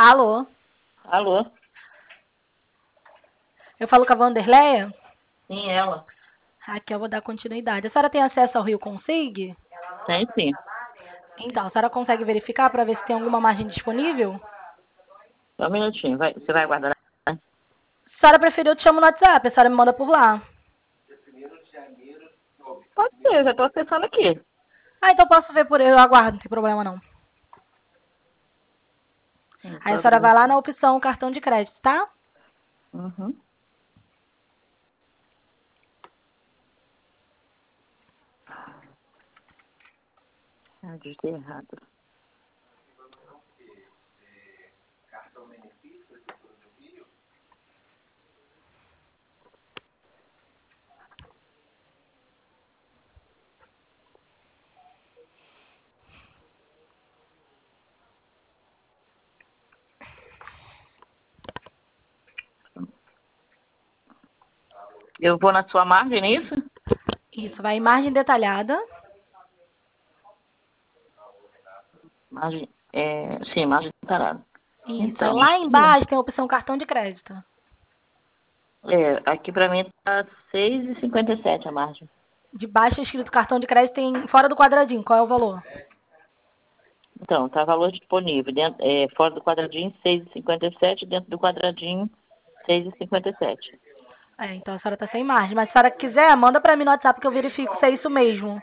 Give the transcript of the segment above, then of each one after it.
Alô? Alô? Eu falo com a Vanderleia? Sim, ela. Aqui eu vou dar continuidade. A senhora tem acesso ao Rio Consig? Tem sim. Então, a senhora consegue verificar para ver se tem alguma margem disponível? Só um minutinho. Você vai aguardar? Se a senhora preferir, eu te chamo no WhatsApp. A senhora me manda por lá. Pode ser, já estou acessando aqui. Ah, então posso ver por eu aguardo, não tem problema não. Aí Tô a senhora abrindo vai lá aqui. na opção cartão de crédito, tá? Uhum. Ah, digitei errado. Eu vou na sua margem, é isso? Isso, vai em margem detalhada. Margem, sim, margem separada. Isso, aí Então, lá aqui, embaixo tem a opção cartão de crédito. aqui para mim tá 6,57 a margem. De baixo é escrito cartão de crédito, tem fora do quadradinho. Qual é o valor? Então, tá valor disponível. Dentro, fora do quadradinho, 6,57. Dentro do quadradinho, 6,57. Então a senhora tá sem margem. Mas se a senhora quiser, manda pra mim no WhatsApp que eu verifico se é isso mesmo.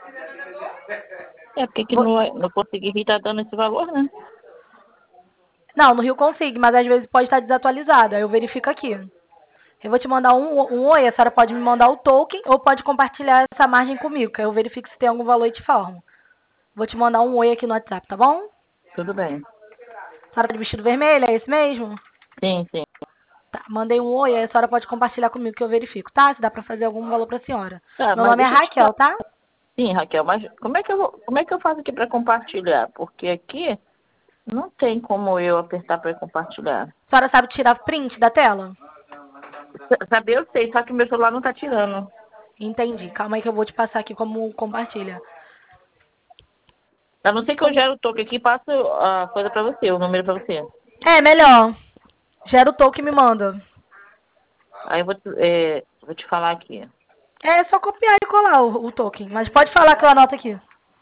É, porque que Vou- não consegui vir tá dando esse valor, né? Não, no Rio consigo, mas às vezes pode estar desatualizado. Aí eu verifico aqui. Eu vou te mandar um oi, a senhora pode me mandar o token ou pode compartilhar essa margem comigo, que aí eu verifico se tem algum valor e te formo. Vou te mandar um oi aqui no WhatsApp, tá bom? Tudo bem. A senhora tá de vestido vermelho, é esse mesmo? Sim, sim. Tá, mandei um oi, aí a senhora pode compartilhar comigo que eu verifico, tá? Se dá pra fazer algum valor pra senhora. Tá, Meu mas nome é deixa eu te falar. Raquel, tá? Sim, Raquel, mas como é que eu faço aqui para compartilhar? Porque aqui não tem como eu apertar para compartilhar. A senhora sabe tirar print da tela? Saber eu sei, só que meu celular não tá tirando. Entendi. Calma aí que eu vou te passar aqui como compartilha. A não ser que eu gere o token aqui e passo a coisa para você, o número para você. É, melhor. Gera o token e me manda. Aí vou te falar aqui. É só copiar e colar o token. Mas pode falar que eu anoto aqui.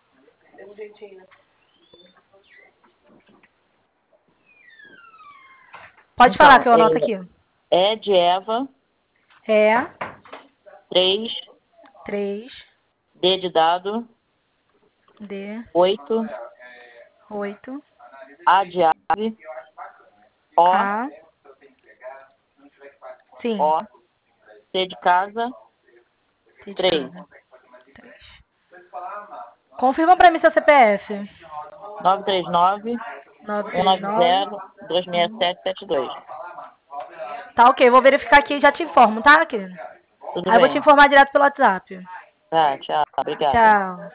Pode falar Então, que eu anoto aqui. é de Eva, É 3 3 D de dado, D 8 8 A de ave, O, A. Sim. O, C de casa, T de 3 casa. 3. Confirma pra mim seu CPF. 939 939. 190 26772. Tá ok, vou verificar aqui e já te informo, tá, querido? Tudo Aí eu vou te bem. informar direto pelo WhatsApp. Tá, tchau. Obrigada. Tchau.